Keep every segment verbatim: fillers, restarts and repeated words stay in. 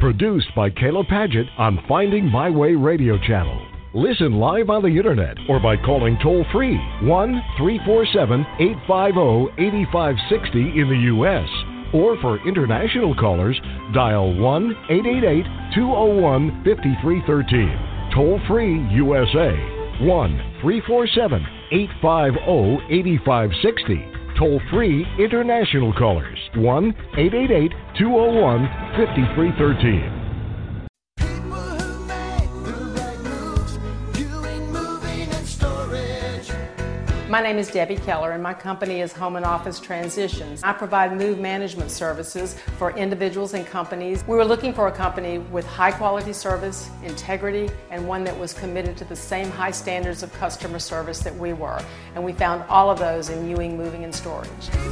Produced by Kayla Paget on Finding My Way Radio Channel. Listen live on the internet or by calling toll-free one three four seven, eight five zero, eight five six zero in the U S Or for international callers, dial one eight eight eight, two zero one, five three one three. Toll-free U S A, one three four seven, eight five zero, eight five six zero. Toll-free international callers, one eight eight eight, two zero one, five three one three. My name is Debbie Keller, and my company is Home and Office Transitions. I provide move management services for individuals and companies. We were looking for a company with high quality service, integrity, and one that was committed to the same high standards of customer service that we were. And we found all of those in Ewing Moving and Storage.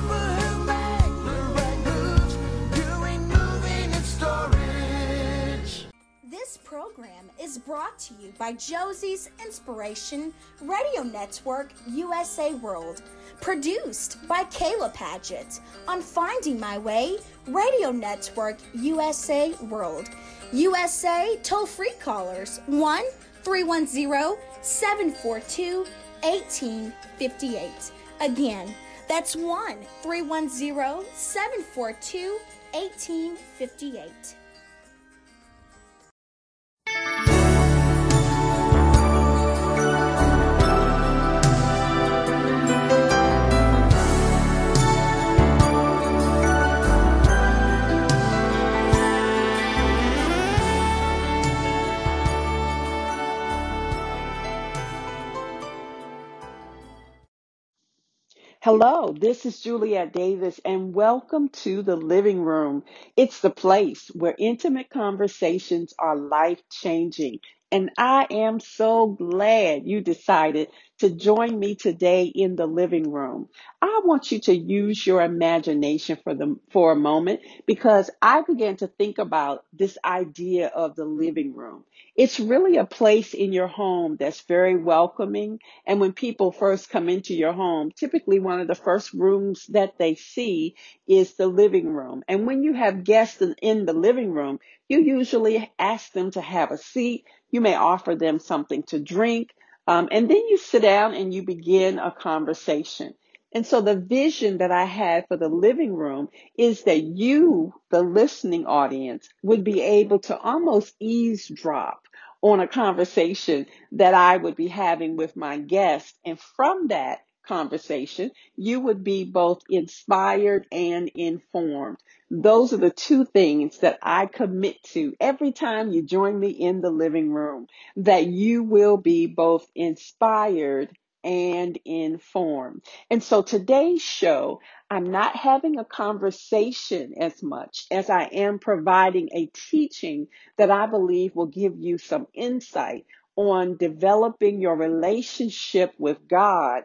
This program is brought to you by Josie's Inspiration Radio Network U S A World, produced by Kayla Paget on Finding My Way Radio Network U S A World. U S A toll-free callers one three one zero, seven four two, one eight five eight. Again, that's one three one zero, seven four two, one eight five eight. Hello, this is Juliet Davis, and welcome to the living room. It's the place where intimate conversations are life-changing, and I am so glad you decided to join me today in the living room. I want you to use your imagination for the for a moment, because I began to think about this idea of the living room. It's really a place in your home that's very welcoming. And when people first come into your home, typically one of the first rooms that they see is the living room. And when you have guests in, in the living room, you usually ask them to have a seat. You may offer them something to drink. Um, and then you sit down and you begin a conversation. And so the vision that I had for the living room is that you, the listening audience, would be able to almost eavesdrop on a conversation that I would be having with my guest. And from that conversation, you would be both inspired and informed. Those are the two things that I commit to every time you join me in the living room, that you will be both inspired and informed. And so today's show, I'm not having a conversation as much as I am providing a teaching that I believe will give you some insight on developing your relationship with God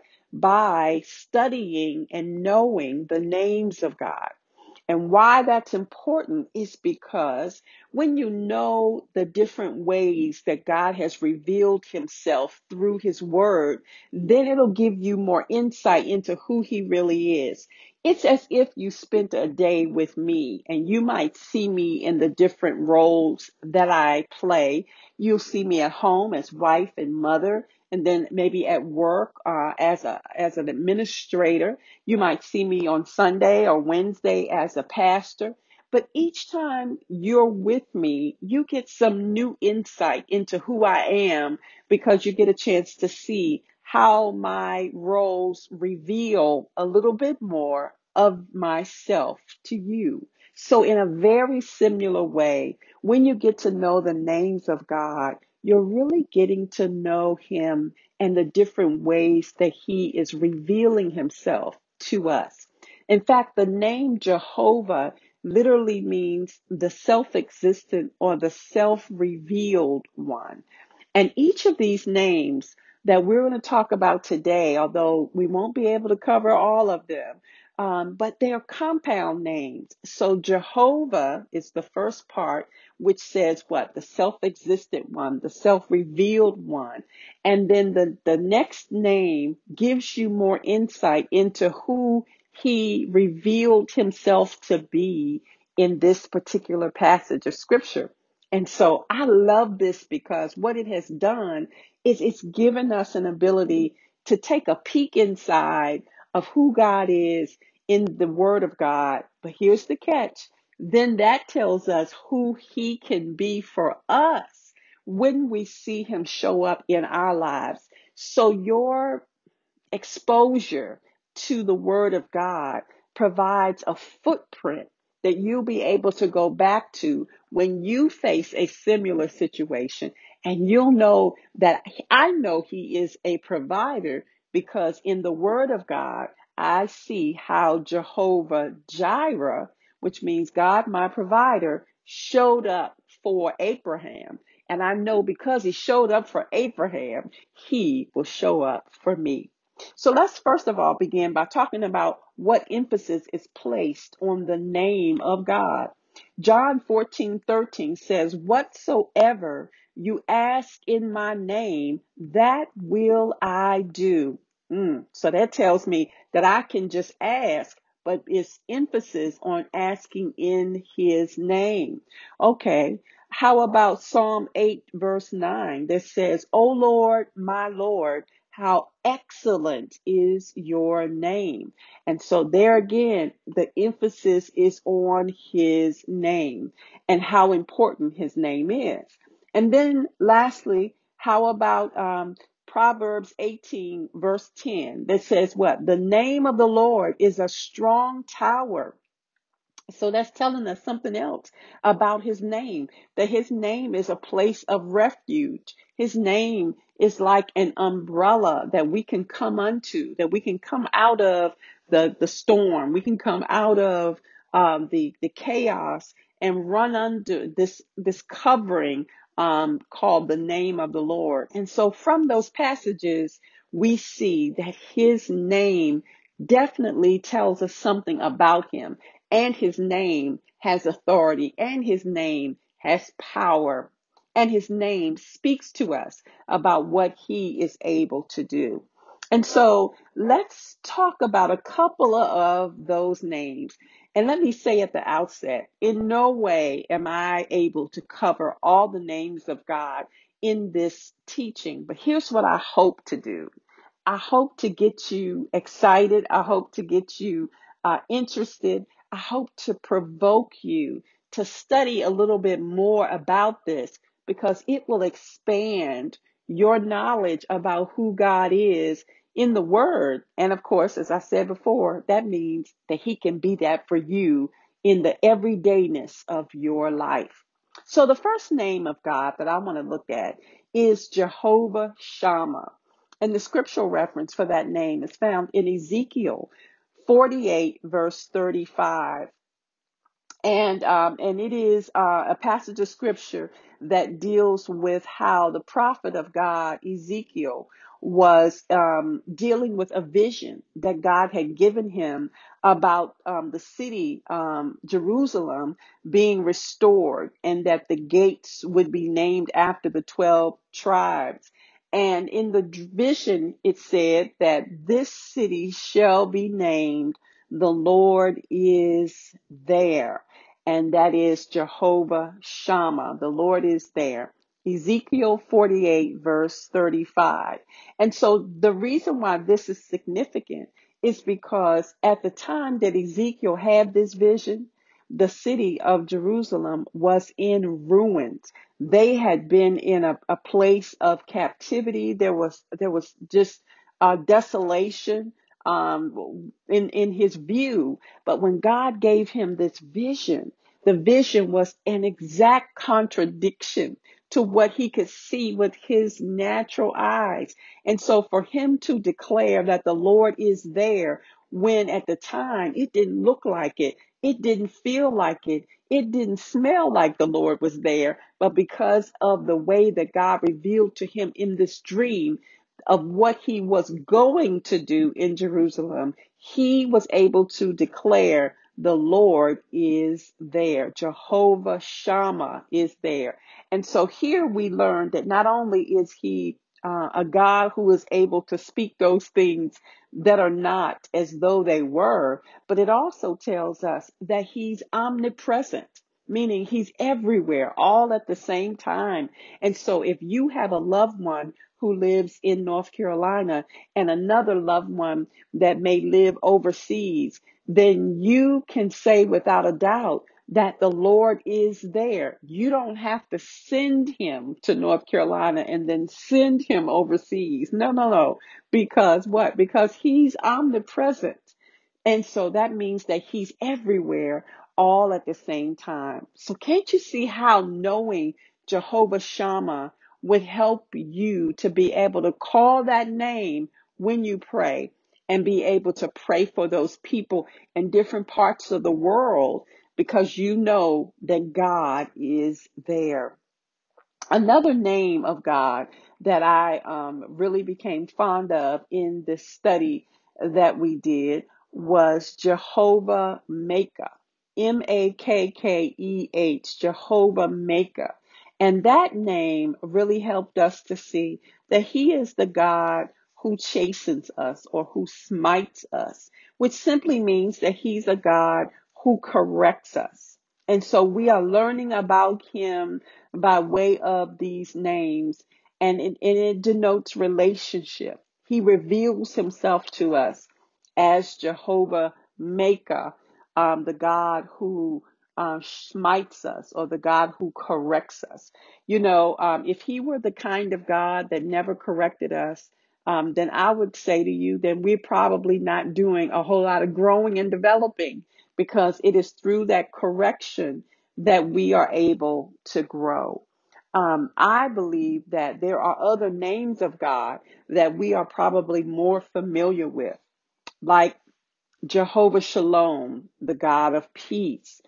by studying and knowing the names of God. And why that's important is because when you know the different ways that God has revealed himself through his word, then it'll give you more insight into who he really is. It's as if you spent a day with me, and you might see me in the different roles that I play. You'll see me at home as wife and mother, and then maybe at work uh, as a as an administrator. You might see me on Sunday or Wednesday as a pastor. But each time you're with me, you get some new insight into who I am, because you get a chance to see how my roles reveal a little bit more of myself to you. So in a very similar way, when you get to know the names of God, you're really getting to know him and the different ways that he is revealing himself to us. In fact, the name Jehovah literally means the self-existent or the self-revealed one. And each of these names that we're going to talk about today, although we won't be able to cover all of them, um, but they are compound names. So Jehovah is the first part, which says what? The self-existent one, the self-revealed one. And then the, the next name gives you more insight into who he revealed himself to be in this particular passage of scripture. And so I love this because what it has done is it's given us an ability to take a peek inside of who God is in the Word of God. But here's the catch. Then that tells us who He can be for us when we see Him show up in our lives. So your exposure to the Word of God provides a footprint that you'll be able to go back to when you face a similar situation. And you'll know that I know He is a provider because in the Word of God, I see how Jehovah Jireh, which means God my provider, showed up for Abraham. And I know because He showed up for Abraham, He will show up for me. So let's first of all begin by talking about what emphasis is placed on the name of God. John fourteen thirteen says, whatsoever you ask in my name, that will I do. Mm, so that tells me that I can just ask, but it's emphasis on asking in His name. Okay. How about Psalm eight verse nine that says, O Lord, my Lord, how excellent is your name. And so there again, the emphasis is on His name and how important His name is. And then lastly, how about um, Proverbs eighteen verse ten that says what? The name of the Lord is a strong tower. So that's telling us something else about His name, that His name is a place of refuge. His name is like an umbrella that we can come unto, that we can come out of the, the storm. We can come out of um, the, the chaos and run under this, this covering um, called the name of the Lord. And so from those passages, we see that His name definitely tells us something about Him. And His name has authority, and His name has power, and His name speaks to us about what He is able to do. And so let's talk about a couple of those names. And let me say at the outset, in no way am I able to cover all the names of God in this teaching, but here's what I hope to do. I hope to get you excited. I hope to get you uh, interested. I hope to provoke you to study a little bit more about this because it will expand your knowledge about who God is in the Word. And of course, as I said before, that means that He can be that for you in the everydayness of your life. So the first name of God that I want to look at is Jehovah Shammah. And the scriptural reference for that name is found in Ezekiel forty-eight, verse thirty-five. And um, and it is uh, a passage of scripture that deals with how the prophet of God, Ezekiel, was um, dealing with a vision that God had given him about um, the city, um, Jerusalem, being restored and that the gates would be named after the twelve tribes. And in the vision, it said that this city shall be named The Lord is There. And that is Jehovah Shammah. The Lord is there. Ezekiel forty-eight, verse thirty-five. And so the reason why this is significant is because at the time that Ezekiel had this vision, the city of Jerusalem was in ruins. They had been in a, a place of captivity. There was there was just uh, desolation um, in in his view. But when God gave him this vision, the vision was an exact contradiction to what he could see with his natural eyes. And so for him to declare that the Lord is there when at the time it didn't look like it, it didn't feel like it, it didn't smell like the Lord was there, but because of the way that God revealed to him in this dream of what he was going to do in Jerusalem, he was able to declare the Lord is there. Jehovah Shammah is there. And so here we learn that not only is he uh, a God who is able to speak those things that are not as though they were, but it also tells us that he's omnipresent. meaning he's everywhere, all at the same time. And so if you have a loved one who lives in North Carolina and another loved one that may live overseas, then you can say without a doubt that the Lord is there. You don't have to send him to North Carolina and then send him overseas. No, no, no. Because what? Because he's omnipresent. And so that means that he's everywhere all at the same time. So can't you see how knowing Jehovah Shammah would help you to be able to call that name when you pray and be able to pray for those people in different parts of the world because you know that God is there. Another name of God that I um, really became fond of in this study that we did was Jehovah Maker, M A K K E H, Jehovah Maker. And that name really helped us to see that he is the God who chastens us or who smites us, which simply means that he's a God who corrects us. And so we are learning about him by way of these names, and it, and it denotes relationship. He reveals himself to us as Jehovah Maker, um, the God who uh, smites us or the God who corrects us. You know, um, if he were the kind of God that never corrected us, um, then I would say to you, then we're probably not doing a whole lot of growing and developing, because it is through that correction that we are able to grow. Um, I believe that there are other names of God that we are probably more familiar with, like Jehovah Shalom, the God of peace,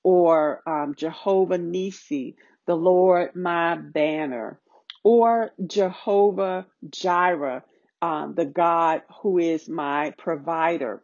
or um, Jehovah Nisi, the Lord my banner, or Jehovah Jireh, um, the God who is my provider.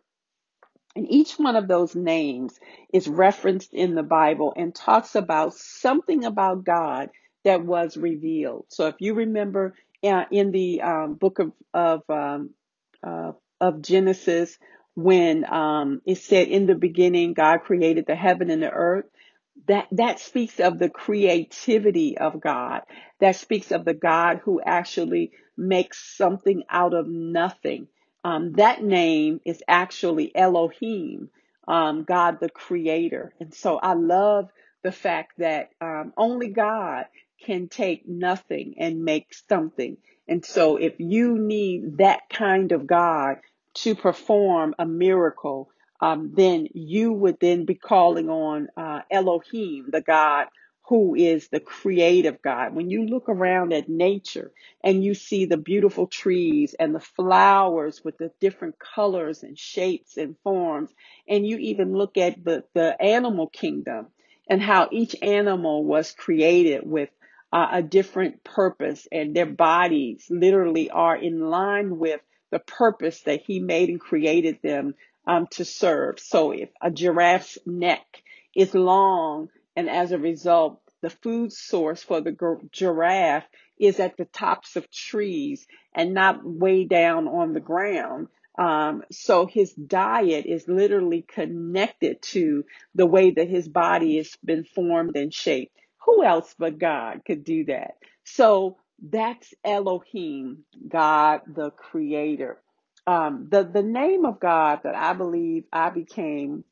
And each one of those names is referenced in the Bible and talks about something about God that was revealed. So if you remember uh, in the um, book of of, um, uh, of Genesis, when um, it said, in the beginning, God created the heaven and the earth, that, that speaks of the creativity of God. That speaks of the God who actually makes something out of nothing. Um, that name is actually Elohim, um, God the creator. And so I love the fact that um, only God can take nothing and make something. And so if you need that kind of God to perform a miracle, um, then you would then be calling on uh, Elohim, the God who is the creative God. When you look around at nature and you see the beautiful trees and the flowers with the different colors and shapes and forms, and you even look at the, the animal kingdom and how each animal was created with uh, a different purpose, and their bodies literally are in line with the purpose that he made and created them um, to serve. So if a giraffe's neck is long, and as a result, the food source for the giraffe is at the tops of trees and not way down on the ground. Um, so his diet is literally connected to the way that his body has been formed and shaped. Who else but God could do that? So that's Elohim, God the creator. Um, the, the name of God that I believe I became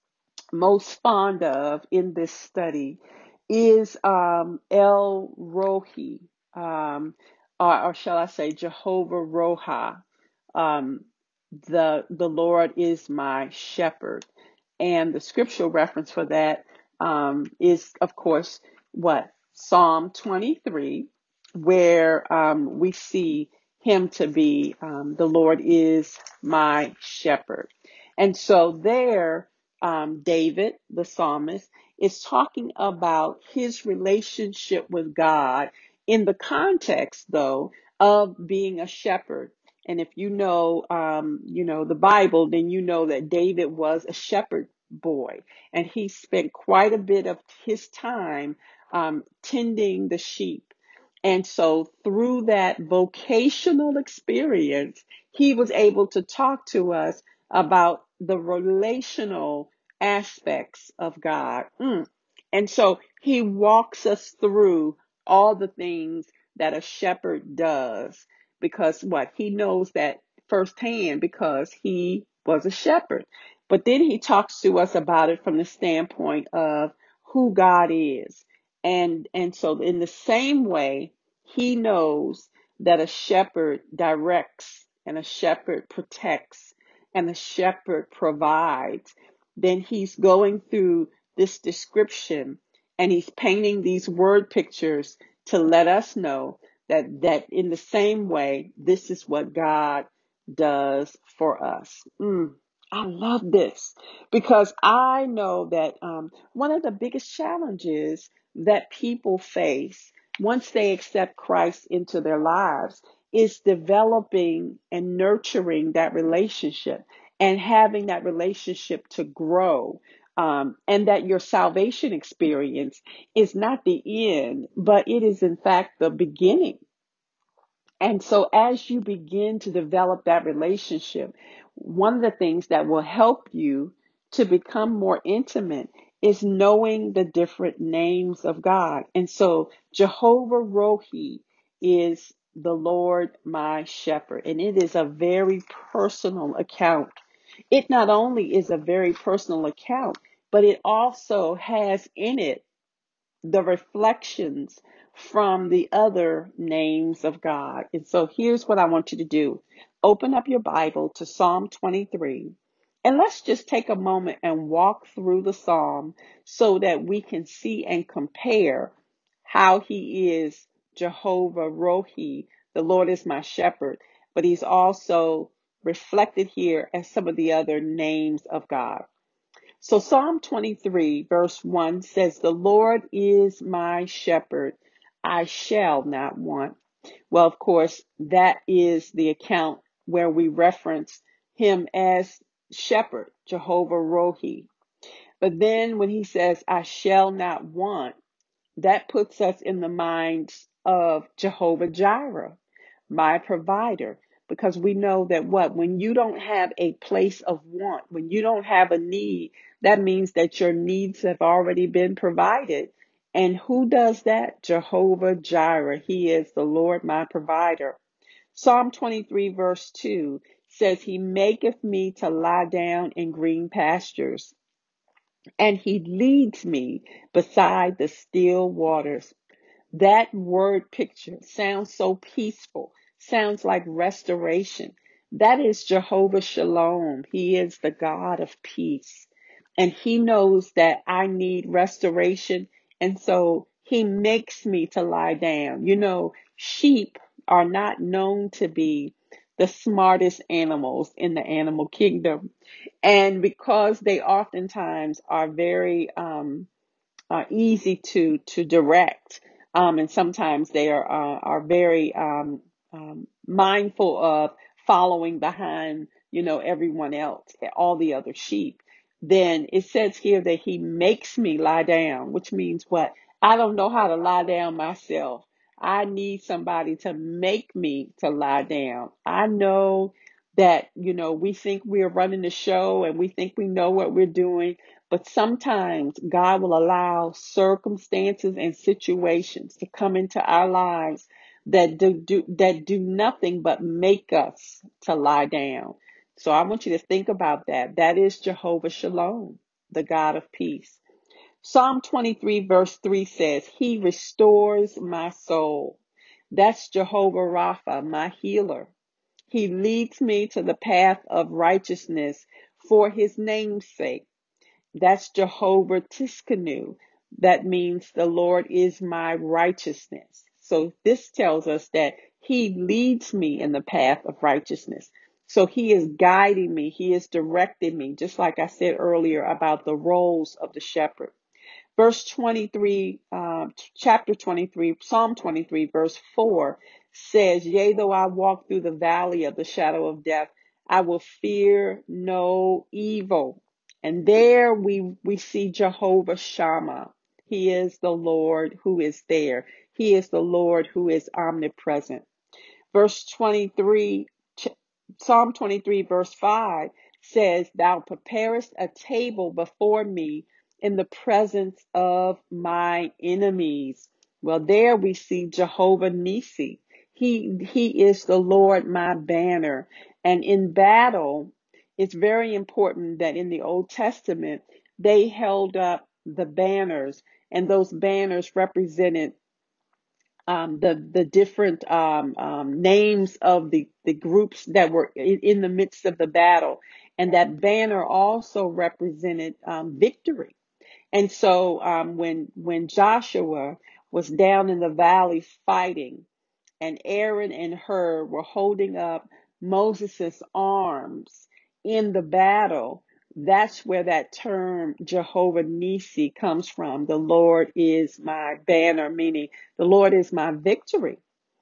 most fond of in this study is um, El Rohi, um, or, or shall I say Jehovah Roha. Um, the the Lord is my shepherd, and the scriptural reference for that um, is, of course, what Psalm twenty-three, where um, we see him to be um, the Lord is my shepherd, and so there. Um, David, the psalmist, is talking about his relationship with God in the context, though, of being a shepherd. And if you know, um, you know, the Bible, then you know that David was a shepherd boy, and he spent quite a bit of his time um, tending the sheep. And so through that vocational experience, he was able to talk to us about the relational aspects of God. Mm. And so he walks us through all the things that a shepherd does because what? He knows that firsthand because he was a shepherd. But then he talks to us about it from the standpoint of who God is. And and so in the same way, he knows that a shepherd directs and a shepherd protects and a shepherd provides. Then he's going through this description and he's painting these word pictures to let us know that that in the same way, this is what God does for us. Mm, I love this because I know that um, one of the biggest challenges that people face once they accept Christ into their lives is developing and nurturing that relationship and having that relationship to grow. Um, and that your salvation experience is not the end, but it is in fact the beginning. And so as you begin to develop that relationship, one of the things that will help you to become more intimate is knowing the different names of God. And so Jehovah Rohi is the Lord my shepherd, and it is a very personal account. It not only is a very personal account, but it also has in it the reflections from the other names of God. And so here's what I want you to do. Open up your Bible to Psalm twenty-three. And let's just take a moment and walk through the Psalm so that we can see and compare how he is Jehovah Rohi. The Lord is my shepherd, but he's also reflected here as some of the other names of God. So Psalm twenty-three verse one says, the Lord is my shepherd, I shall not want. Well, of course, that is the account where we reference him as shepherd, Jehovah Rohi. But then when he says, I shall not want, that puts us in the minds of Jehovah Jireh, my provider, because we know that what, when you don't have a place of want, when you don't have a need, that means that your needs have already been provided. And who does that? Jehovah Jireh. He is the Lord, my provider. Psalm twenty-three verse two says, he maketh me to lie down in green pastures, and he leads me beside the still waters. That word picture sounds so peaceful, sounds like restoration. That is Jehovah Shalom. He is the God of peace. And he knows that I need restoration. And so he makes me to lie down. You know, sheep are not known to be the smartest animals in the animal kingdom. And because they oftentimes are very, um, uh, easy to to direct, um, and sometimes they are uh, are very um, um, mindful of following behind, you know, everyone else, all the other sheep. Then it says here that he makes me lie down, which means what? I don't know how to lie down myself. I need somebody to make me to lie down. I know that, you know, we think we're running the show and we think we know what we're doing. But sometimes God will allow circumstances and situations to come into our lives that do, do that do nothing but make us to lie down. So I want you to think about that. That is Jehovah Shalom, the God of peace. Psalm twenty-three verse three says, he restores my soul. That's Jehovah Rapha, my healer. He leads me to the path of righteousness for his name's sake. That's Jehovah Tiskanu. That means the Lord is my righteousness. So this tells us that he leads me in the path of righteousness. So he is guiding me. He is directing me, just like I said earlier about the roles of the shepherd. Verse twenty-three, uh, chapter twenty-three, Psalm twenty-three, verse four says, yea, though I walk through the valley of the shadow of death, I will fear no evil. And there we, we see Jehovah Shammah. He is the Lord who is there. He is the Lord who is omnipresent. Verse twenty-three, Psalm twenty-three, verse five says, thou preparest a table before me in the presence of my enemies. Well, there we see Jehovah Nissi. He, he is the Lord, my banner. And in battle, it's very important that in the Old Testament, they held up the banners, and those banners represented um, the the different um, um, names of the, the groups that were in, in the midst of the battle. And that banner also represented um, victory. And so um, when when Joshua was down in the valley fighting, and Aaron and Hur were holding up Moses' arms in the battle, that's where that term Jehovah Nissi comes from. The Lord is my banner, meaning the Lord is my victory.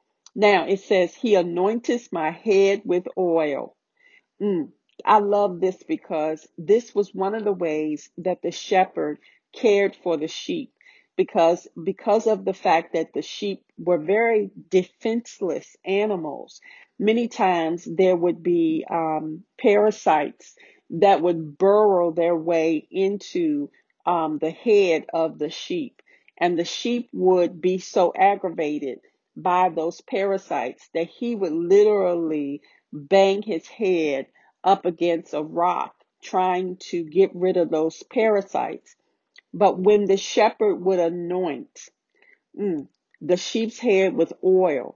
Now it says, He anointeth my head with oil. Mm, I love this because this was one of the ways that the shepherd cared for the sheep, because because of the fact that the sheep were very defenseless animals. Many times there would be um, parasites that would burrow their way into um, the head of the sheep, and the sheep would be so aggravated by those parasites that he would literally bang his head up against a rock trying to get rid of those parasites. But when the shepherd would anoint mm, the sheep's head with oil,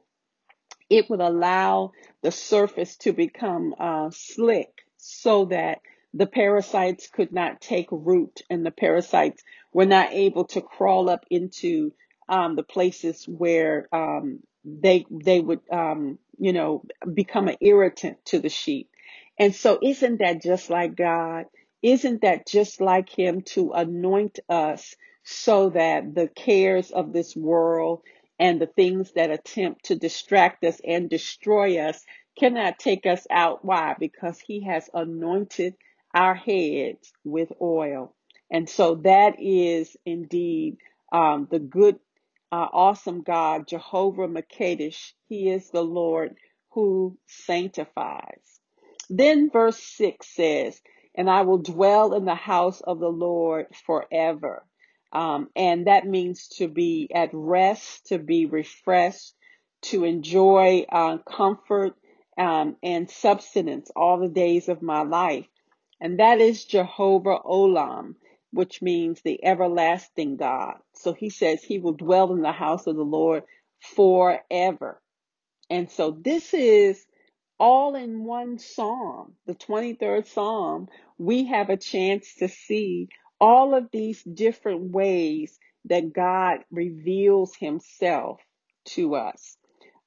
it would allow the surface to become uh, slick so that the parasites could not take root, and the parasites were not able to crawl up into um, the places where um, they they would um, you know become an irritant to the sheep. And so isn't that just like God? Isn't that just like Him to anoint us so that the cares of this world and the things that attempt to distract us and destroy us cannot take us out? Why? Because He has anointed our heads with oil. And so that is indeed um, the good, uh, awesome God, Jehovah Makadesh. He is the Lord who sanctifies. Then verse six says, and I will dwell in the house of the Lord forever. Um, and that means to be at rest, to be refreshed, to enjoy uh, comfort um, and subsistence all the days of my life. And that is Jehovah Olam, which means the everlasting God. So he says he will dwell in the house of the Lord forever. And so this is all in one psalm, the twenty-third Psalm. We have a chance to see all of these different ways that God reveals Himself to us.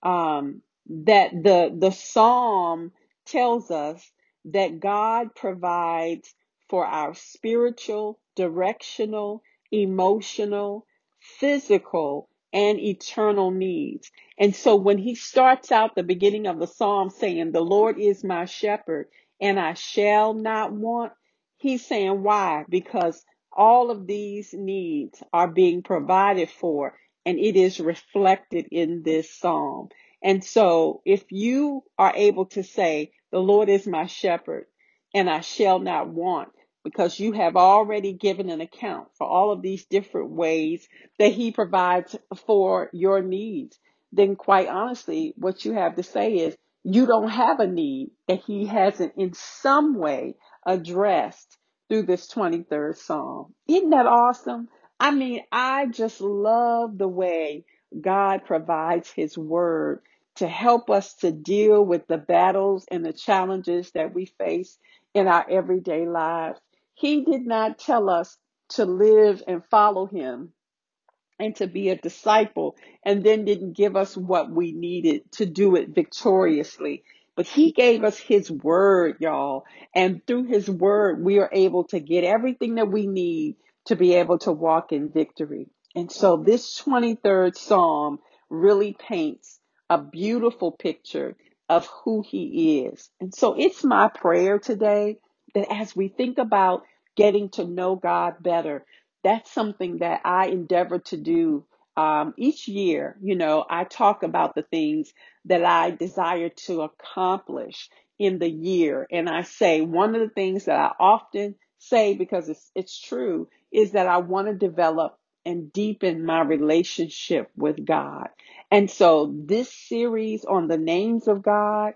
Um, that the, the Psalm tells us that God provides for our spiritual, directional, emotional, physical, and eternal needs. And so when he starts out the beginning of the Psalm saying, the Lord is my shepherd and I shall not want, he's saying why? Because all of these needs are being provided for, and it is reflected in this Psalm. And so if you are able to say, the Lord is my shepherd and I shall not want, because you have already given an account for all of these different ways that He provides for your needs, then quite honestly, what you have to say is you don't have a need that He hasn't in some way addressed through this twenty-third Psalm. Isn't that awesome? I mean, I just love the way God provides His word to help us to deal with the battles and the challenges that we face in our everyday lives. He did not tell us to live and follow Him and to be a disciple, and then didn't give us what we needed to do it victoriously. But He gave us His word, y'all. And through His word, we are able to get everything that we need to be able to walk in victory. And so this twenty-third Psalm really paints a beautiful picture of who He is. And so it's my prayer today that as we think about getting to know God better, that's something that I endeavor to do um, each year. You know, I talk about the things that I desire to accomplish in the year. And I say one of the things that I often say, because it's, it's true, is that I want to develop and deepen my relationship with God. And so this series on the names of God,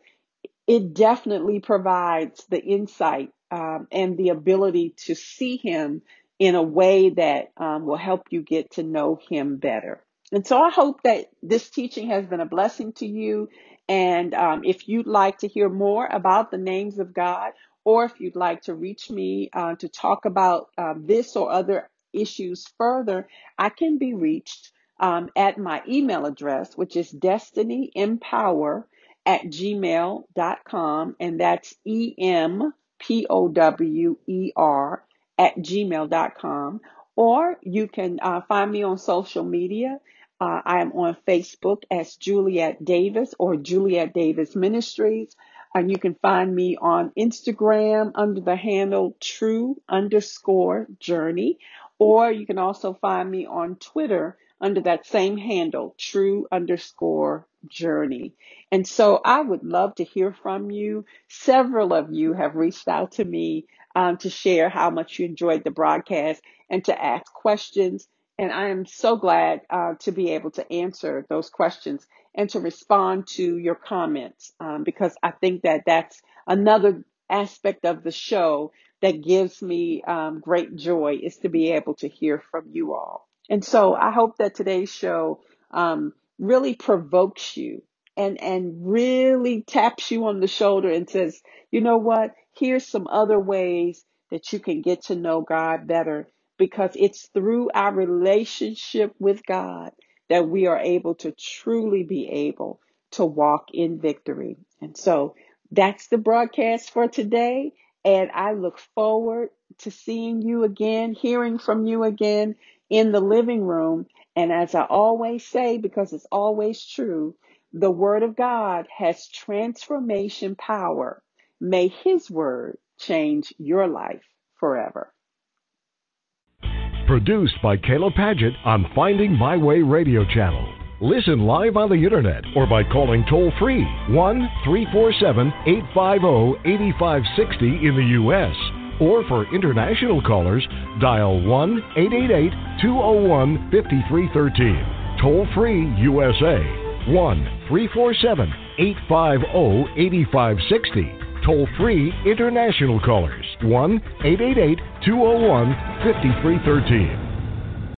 it definitely provides the insight um, and the ability to see him in a way that um, will help you get to know him better. And so I hope that this teaching has been a blessing to you. And um, if you'd like to hear more about the names of God, or if you'd like to reach me uh, to talk about uh, this or other issues further, I can be reached um, at my email address, which is destinyempower at gmail dot com, and that's E M P O W E R at gmail dot com. Or you can uh, find me on social media. Uh, I am on Facebook as Juliet Davis or Juliet Davis Ministries. And you can find me on Instagram under the handle true underscore journey. Or you can also find me on Twitter under that same handle, true underscore journey. And so I would love to hear from you. Several of you have reached out to me um, to share how much you enjoyed the broadcast and to ask questions. And I am so glad uh, to be able to answer those questions and to respond to your comments um, because I think that that's another aspect of the show that gives me um, great joy, is to be able to hear from you all. And so I hope that today's show um, really provokes you and, and really taps you on the shoulder and says, you know what, here's some other ways that you can get to know God better, because it's through our relationship with God that we are able to truly be able to walk in victory. And so that's the broadcast for today. And I look forward to seeing you again, hearing from you again in the living room. And as I always say, because it's always true, the Word of God has transformation power. May His Word change your life forever. Produced by Kayla Padgett on Finding My Way radio channel. Listen live on the internet or by calling toll-free one three four seven, eight five zero, eight five six zero in the U S Or for international callers, dial one eight eight eight, two zero one, five three one three. Toll-free U S A, one three four seven, eight five zero, eight five six zero. Toll-free international callers, one eight eight eight, two zero one, five three one three.